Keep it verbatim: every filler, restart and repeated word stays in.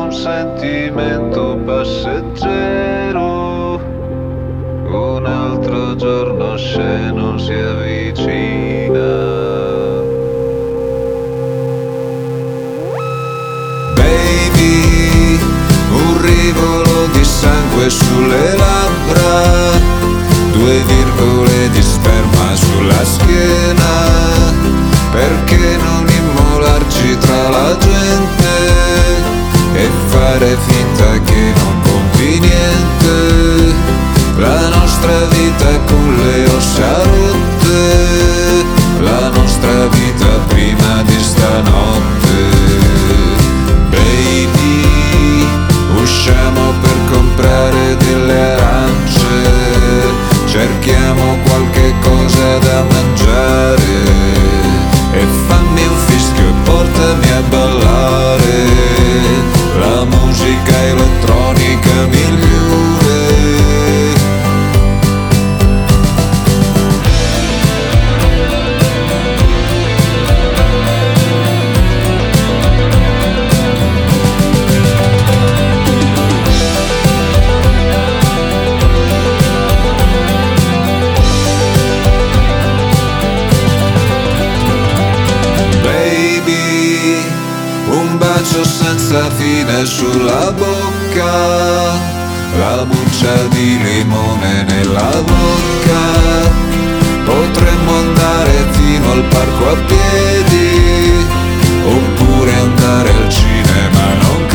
un sentimento passeggero, un altro giorno sceno si avvicina. Baby, un rivolo di sangue sulle labbra, due virgole di sperma sulla schiena. Perché non immolarci tra la gente e fare finta che non conti niente? La nostra vita con le ossa rotte, la nostra vita prima di stanotte. Baby, usciamo per comprare delle arance, cerchiamo qualche cosa da mangiare e fammi un fischio e portami a ballare la musica elettronica migliore. Un bacio senza fine sulla bocca, la buccia di limone nella bocca. Potremmo andare fino al parco a piedi, oppure andare al cinema, non